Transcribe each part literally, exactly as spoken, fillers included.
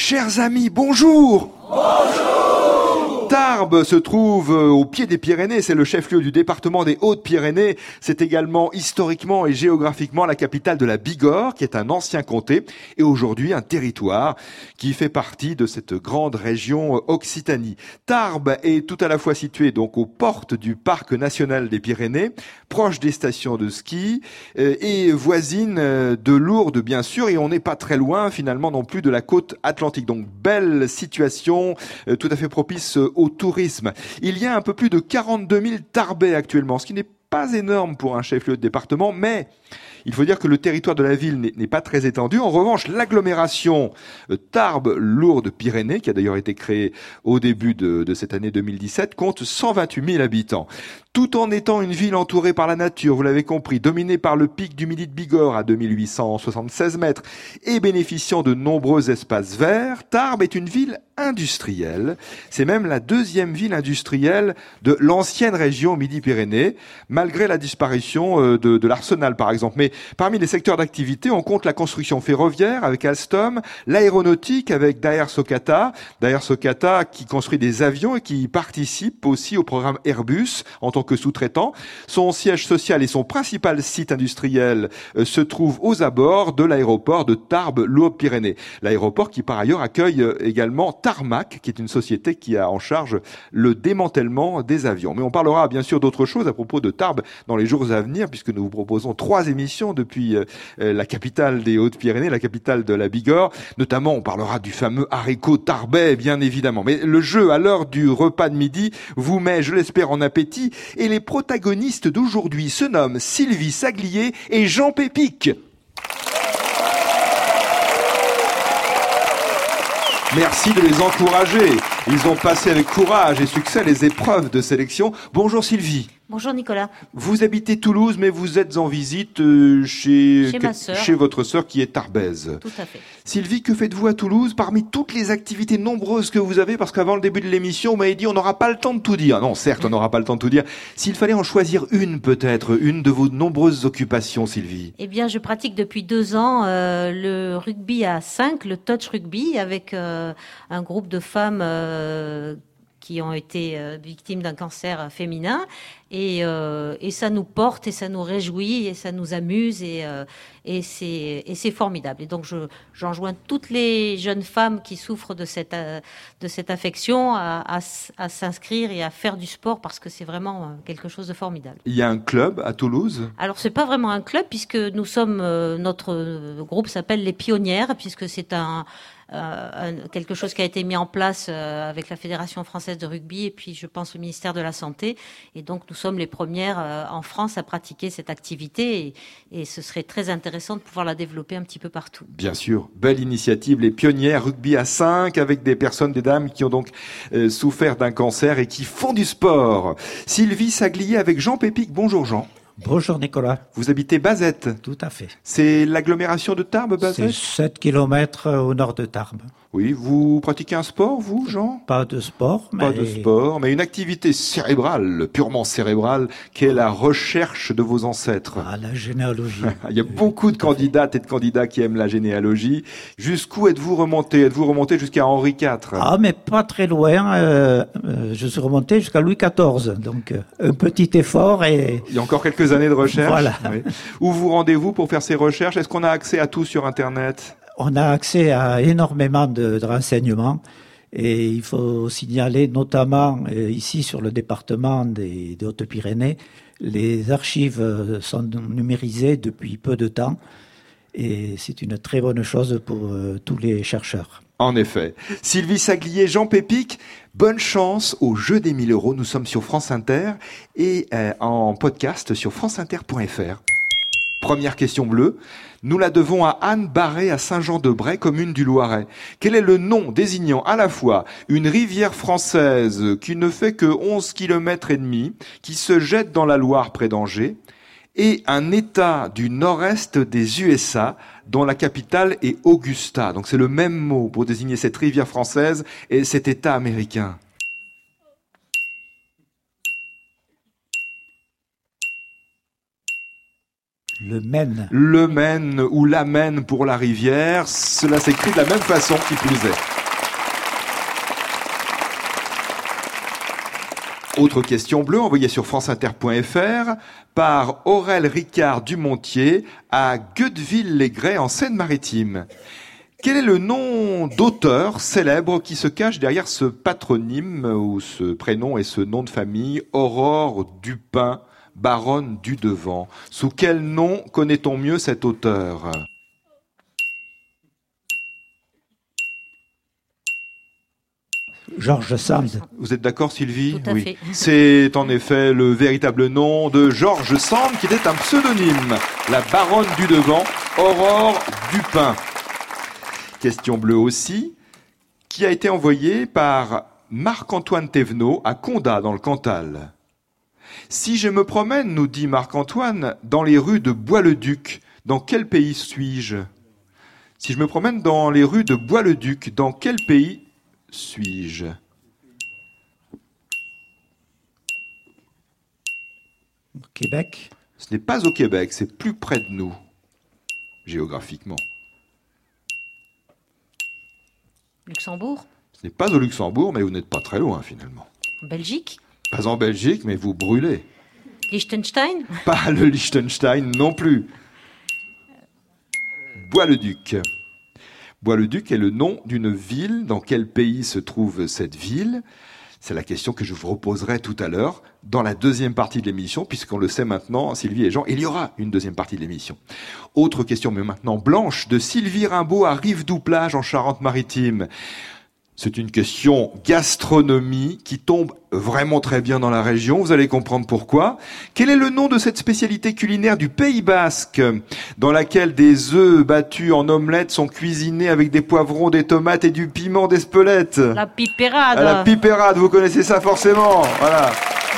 Chers amis, bonjour. Bonjour. Tarbes se trouve au pied des Pyrénées, c'est le chef-lieu du département des Hautes-Pyrénées. C'est également historiquement et géographiquement la capitale de la Bigorre, qui est un ancien comté et aujourd'hui un territoire qui fait partie de cette grande région Occitanie. Tarbes est tout à la fois située donc aux portes du parc national des Pyrénées, proche des stations de ski et voisine de Lourdes bien sûr, et on n'est pas très loin finalement non plus de la côte atlantique. Donc belle situation, tout à fait propice au tourisme. Il y a un peu plus de quarante-deux mille Tarbais actuellement, ce qui n'est pas énorme pour un chef-lieu de département, mais il faut dire que le territoire de la ville n'est, n'est pas très étendu. En revanche, l'agglomération Tarbes-Lourdes-Pyrénées, qui a d'ailleurs été créée au début de, de cette année deux mille dix-sept, compte cent vingt-huit mille habitants. Tout en étant une ville entourée par la nature, vous l'avez compris, dominée par le pic du Midi de Bigorre à deux mille huit cent soixante-seize mètres et bénéficiant de nombreux espaces verts, Tarbes est une ville industrielle. C'est même la deuxième ville industrielle de l'ancienne région Midi-Pyrénées, malgré la disparition de, de l'Arsenal par exemple. Mais parmi les secteurs d'activité, on compte la construction ferroviaire avec Alstom, l'aéronautique avec Daher Socata, Daher Socata qui construit des avions et qui participe aussi au programme Airbus en tant que sous-traitant. Son siège social et son principal site industriel euh, se trouvent aux abords de l'aéroport de Tarbes-Lourdes-Pyrénées. L'aéroport qui par ailleurs accueille euh, également Tarmac, qui est une société qui a en charge le démantèlement des avions. Mais on parlera bien sûr d'autres choses à propos de Tarbes dans les jours à venir, puisque nous vous proposons trois émissions depuis euh, la capitale des Hautes-Pyrénées, la capitale de la Bigorre. Notamment, on parlera du fameux haricot tarbais, bien évidemment. Mais le jeu, à l'heure du repas de midi, vous met, je l'espère, en appétit. Et les protagonistes d'aujourd'hui se nomment Sylvie Saglier et Jean Pépic. Merci de les encourager. Ils ont passé avec courage et succès les épreuves de sélection. Bonjour Sylvie. Bonjour Nicolas. Vous habitez Toulouse, mais vous êtes en visite euh, chez, chez, ma sœur. chez votre sœur qui est tarbaise. Tout à fait. Sylvie, que faites-vous à Toulouse parmi toutes les activités nombreuses que vous avez? Parce qu'avant le début de l'émission, vous m'avez dit on n'aura pas le temps de tout dire. Non, certes, on n'aura pas le temps de tout dire. S'il fallait en choisir une peut-être, une de vos nombreuses occupations, Sylvie. Eh bien, je pratique depuis deux ans euh, le rugby à cinq, le touch rugby, avec euh, un groupe de femmes euh, qui ont été euh, victimes d'un cancer féminin. Et, euh, et ça nous porte et ça nous réjouit et ça nous amuse et, euh, et, c'est, et c'est formidable. Et donc je, j'enjoins toutes les jeunes femmes qui souffrent de cette, euh, de cette affection à, à, à s'inscrire et à faire du sport parce que c'est vraiment quelque chose de formidable. Il y a un club à Toulouse? Alors c'est pas vraiment un club puisque nous sommes, euh, notre groupe s'appelle les Pionnières puisque c'est un Euh, quelque chose qui a été mis en place euh, avec la Fédération française de rugby et puis je pense le ministère de la Santé. Et donc nous sommes les premières euh, en France à pratiquer cette activité et, et ce serait très intéressant de pouvoir la développer un petit peu partout. Bien sûr, belle initiative, les Pionnières rugby à cinq avec des personnes, des dames qui ont donc euh, souffert d'un cancer et qui font du sport. Sylvie Saglier avec Jean Pépic. Bonjour Jean. Bonjour Nicolas. Vous habitez Bazette? Tout à fait. C'est l'agglomération de Tarbes, Bazette? C'est sept kilomètres au nord de Tarbes. Oui, vous pratiquez un sport, vous, Jean? Pas de sport, mais... Pas de sport, mais une activité cérébrale, purement cérébrale, qui est la recherche de vos ancêtres. Ah, la généalogie. Il y a beaucoup de candidates et de candidats qui aiment la généalogie. Jusqu'où êtes-vous remonté? Êtes-vous remonté jusqu'à Henri quatre? Ah, mais pas très loin. Euh, euh, je suis remonté jusqu'à Louis quatorze. Donc, euh, un petit effort et... Il y a encore quelques années de recherche. Voilà. Oui. Où vous rendez-vous pour faire ces recherches? Est-ce qu'on a accès à tout sur Internet? On a accès à énormément de, de renseignements et il faut signaler notamment euh, ici sur le département des, des Hautes-Pyrénées, les archives sont numérisées depuis peu de temps et c'est une très bonne chose pour euh, tous les chercheurs. En effet. Sylvie Saglier, Jean Pépic, bonne chance au jeu des mille euros. Nous sommes sur France Inter et euh, en podcast sur franceinter point f r. Première question bleue. Nous la devons à Anne Barré à Saint-Jean-de-Bray, commune du Loiret. Quel est le nom désignant à la fois une rivière française qui ne fait que onze kilomètres et demi, qui se jette dans la Loire près d'Angers, et un État du nord-est des U S A dont la capitale est Augusta. Donc c'est le même mot pour désigner cette rivière française et cet État américain. Le Maine. Le Maine ou la Maine pour la rivière, cela s'écrit de la même façon qui plus est. Autre question bleue envoyée sur franceinter point f r par Aurèle Ricard Dumontier à Gueudeville-les-Grès en Seine-Maritime. Quel est le nom d'auteur célèbre qui se cache derrière ce patronyme ou ce prénom et ce nom de famille, Aurore Dupin, baronne du Devant? Sous quel nom connaît-on mieux cet auteur? George Sand. Vous êtes d'accord, Sylvie? Tout à Oui. fait. C'est en effet le véritable nom de George Sand, qui était un pseudonyme. La baronne du Devant, Aurore Dupin. Question bleue aussi, qui a été envoyée par Marc-Antoine Thévenot à Condat, dans le Cantal. Si je me promène, nous dit Marc-Antoine, dans les rues de Bois-le-Duc, dans quel pays suis-je? Si je me promène dans les rues de Bois-le-Duc, dans quel pays suis-je? Québec. Ce n'est pas au Québec, c'est plus près de nous, géographiquement. Luxembourg, Ce n'est pas au Luxembourg, mais vous n'êtes pas très loin finalement. Belgique, Pas en Belgique, mais vous brûlez. Liechtenstein, Pas le Liechtenstein non plus. Bois-le-Duc. Bois-le-Duc est le nom d'une ville. Dans quel pays se trouve cette ville? C'est la question que je vous reposerai tout à l'heure dans la deuxième partie de l'émission, puisqu'on le sait maintenant, Sylvie et Jean, il y aura une deuxième partie de l'émission. Autre question, mais maintenant blanche, de Sylvie Rimbaud à Rive-Doux-Plage en Charente-Maritime. C'est une question gastronomie qui tombe vraiment très bien dans la région. Vous allez comprendre pourquoi. Quel est le nom de cette spécialité culinaire du Pays Basque, dans laquelle des œufs battus en omelette sont cuisinés avec des poivrons, des tomates et du piment d'Espelette? la pipérade. À la pipérade, vous connaissez ça forcément. Voilà.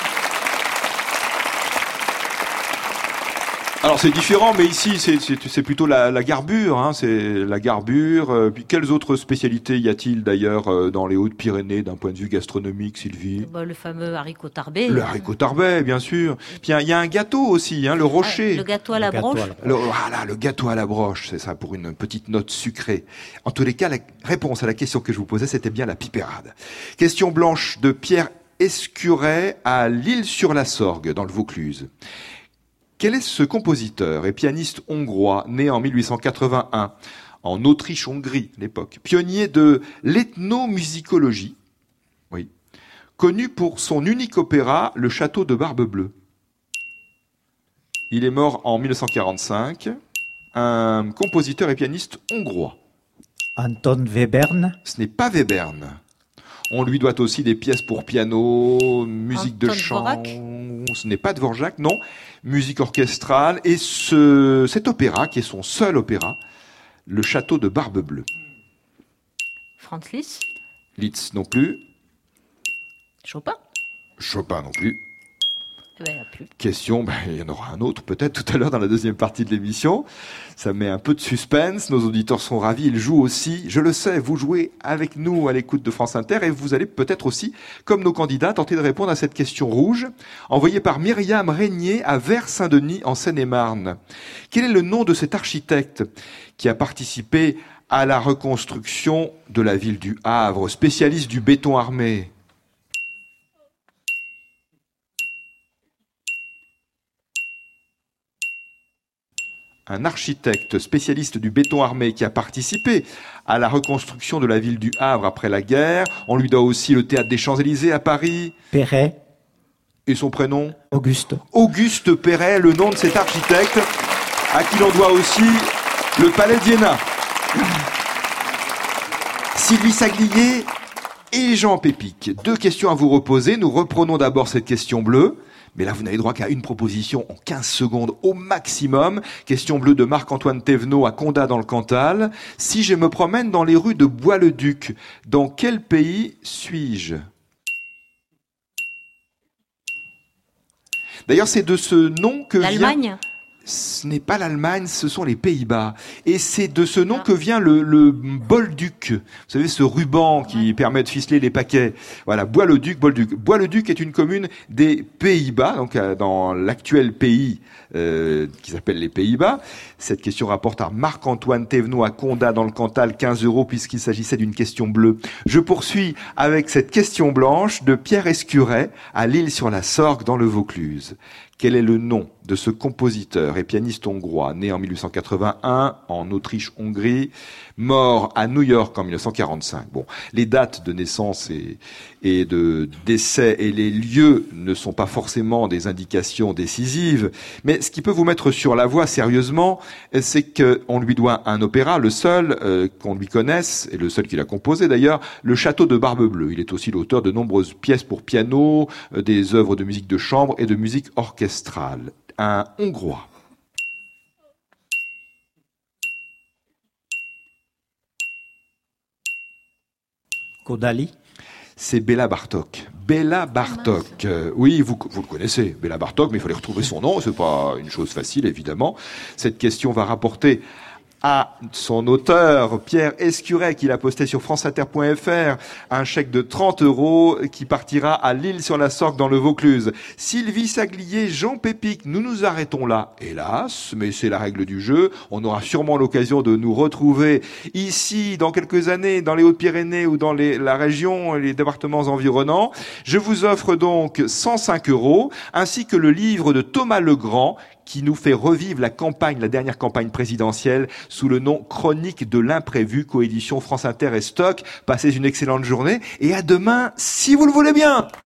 Alors c'est différent, mais ici c'est, c'est, c'est plutôt la, la garbure, hein, c'est la garbure. Euh, puis quelles autres spécialités y a-t-il d'ailleurs euh, dans les Hautes-Pyrénées d'un point de vue gastronomique, Sylvie? Bah, le fameux haricot tarbé. Le haricot tarbais, bien sûr. Puis il y, y a un gâteau aussi, hein, le rocher. Ah, le gâteau à la Le gâteau broche. à la Le, voilà, le gâteau à la broche, c'est ça, pour une petite note sucrée. En tous les cas, la réponse à la question que je vous posais, c'était bien la pipérade. Question blanche de Pierre Escuret à L'Isle-sur-la-Sorgue, dans le Vaucluse. Quel est ce compositeur et pianiste hongrois, né en mille huit cent quatre-vingt-un, en Autriche-Hongrie, l'époque, pionnier de l'ethnomusicologie, oui, connu pour son unique opéra, Le Château de Barbe-Bleue. Il est mort en mille neuf cent quarante-cinq, un compositeur et pianiste hongrois. Anton Webern. Ce n'est pas Webern. On lui doit aussi des pièces pour piano, musique de Anton chant. Dvorak. Ce n'est pas Dvorak, non. Musique orchestrale. Et ce, cet opéra, qui est son seul opéra, Le Château de Barbe-Bleue. Franz Liszt, Liszt non plus. Chopin. Chopin non plus. Eh ben, il y a plus. Question, ben, il y en aura un autre peut-être tout à l'heure dans la deuxième partie de l'émission. Ça met un peu de suspense, nos auditeurs sont ravis, ils jouent aussi, je le sais, vous jouez avec nous à l'écoute de France Inter et vous allez peut-être aussi, comme nos candidats, tenter de répondre à cette question rouge, envoyée par Myriam Régnier à Vers-Saint-Denis en Seine-et-Marne. Quel est le nom de cet architecte qui a participé à la reconstruction de la ville du Havre, spécialiste du béton armé? Un architecte spécialiste du béton armé qui a participé à la reconstruction de la ville du Havre après la guerre. On lui doit aussi le théâtre des Champs-Élysées à Paris. Perret. Et son prénom? Auguste. Auguste Perret, le nom de cet architecte, à qui l'on doit aussi le Palais d'Iéna. Sylvie Saglier et Jean Pépic. Deux questions à vous reposer. Nous reprenons d'abord cette question bleue. Mais là, vous n'avez droit qu'à une proposition en quinze secondes au maximum. Question bleue de Marc-Antoine Thévenot à Condat dans le Cantal. Si je me promène dans les rues de Bois-le-Duc, dans quel pays suis-je? D'ailleurs, c'est de ce nom que vient... L'Allemagne. Ce n'est pas l'Allemagne, ce sont les Pays-Bas. Et c'est de ce nom que vient le, le Bolduc. Vous savez, ce ruban qui permet de ficeler les paquets. Voilà, Bois-le-Duc, Bolduc. Bois-le-Duc est une commune des Pays-Bas, donc dans l'actuel pays euh, qui s'appelle les Pays-Bas. Cette question rapporte à Marc-Antoine Thévenot à Condat dans le Cantal quinze euros puisqu'il s'agissait d'une question bleue. Je poursuis avec cette question blanche de Pierre Escuret à L'Isle-sur-la-Sorgue dans le Vaucluse. Quel est le nom de ce compositeur et pianiste hongrois, né en mille huit cent quatre-vingt-un en Autriche-Hongrie, mort à New York en mille neuf cent quarante-cinq. Bon, les dates de naissance et, et de décès et les lieux ne sont pas forcément des indications décisives, mais ce qui peut vous mettre sur la voie sérieusement, c'est qu'on lui doit un opéra, le seul euh, qu'on lui connaisse, et le seul qu'il a composé d'ailleurs, le Château de Barbe-Bleue. Il est aussi l'auteur de nombreuses pièces pour piano, euh, des œuvres de musique de chambre et de musique orchestrale. Un Hongrois. Kodály. C'est Béla Bartók. Béla Bartók. Euh, oui, vous, vous le connaissez, Béla Bartók, mais il fallait retrouver son nom. C'est pas une chose facile, évidemment. Cette question va rapporter à son auteur, Pierre Escuret, qui l'a posté sur franceinter point f r, un chèque de trente euros qui partira à L'Isle-sur-la-Sorgue dans le Vaucluse. Sylvie Saglier, Jean Pépic, nous nous arrêtons là, hélas, mais c'est la règle du jeu. On aura sûrement l'occasion de nous retrouver ici, dans quelques années, dans les Hautes-Pyrénées ou dans les, la région, les départements environnants. Je vous offre donc cent cinq euros, ainsi que le livre de Thomas Legrand, qui nous fait revivre la campagne, la dernière campagne présidentielle, sous le nom Chronique de l'imprévu, coédition France Inter et Stock. Passez une excellente journée et à demain, si vous le voulez bien.